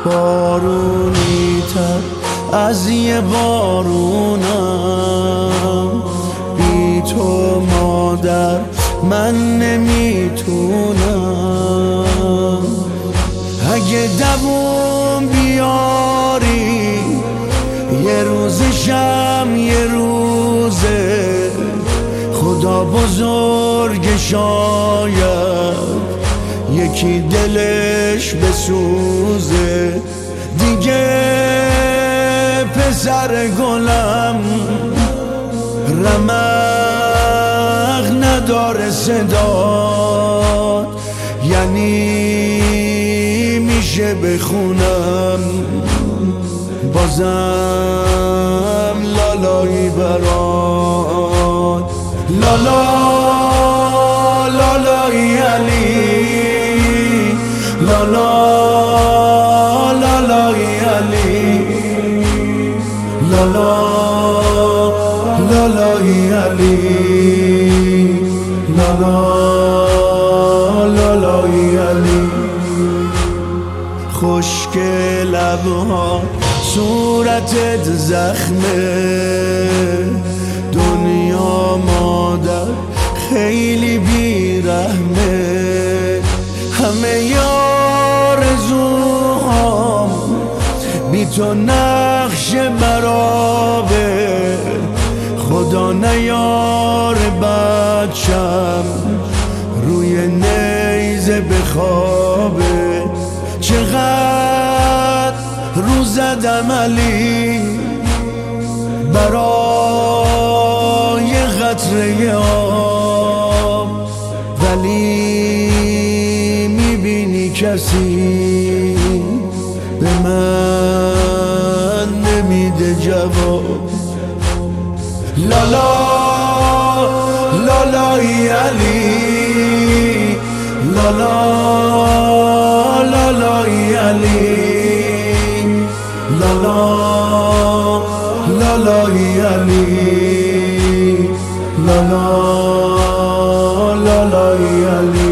بارونی تر از یه بارونم، بی تو مادر من نمیتونم. اگه دووم بیاری یه روزشم یه روزه، خدا بزرگ شاید یکی دلش بسوزه. دیگه پسر گلم رمق نداره صدات، یعنی میشه بخونم بازم لالایی برات. لالا لالایی علی، لالا لالایی علی، لالا لالایی علی، لالا لالایی علی. خشک لبها صورتت زخمه، دنیا مادر خیلی بیرحمه. همه آرزوهام بی تو نقش برابه، خدا نیار بچم روی نیزه بخوابه. چقدر رو زدم علی برای قطره آب، ولی میبینی کسی به من نمیده جواب. لالا لالایی علی، لالا لالایی علی، لالا لالایی علی، لالا لالایی علی.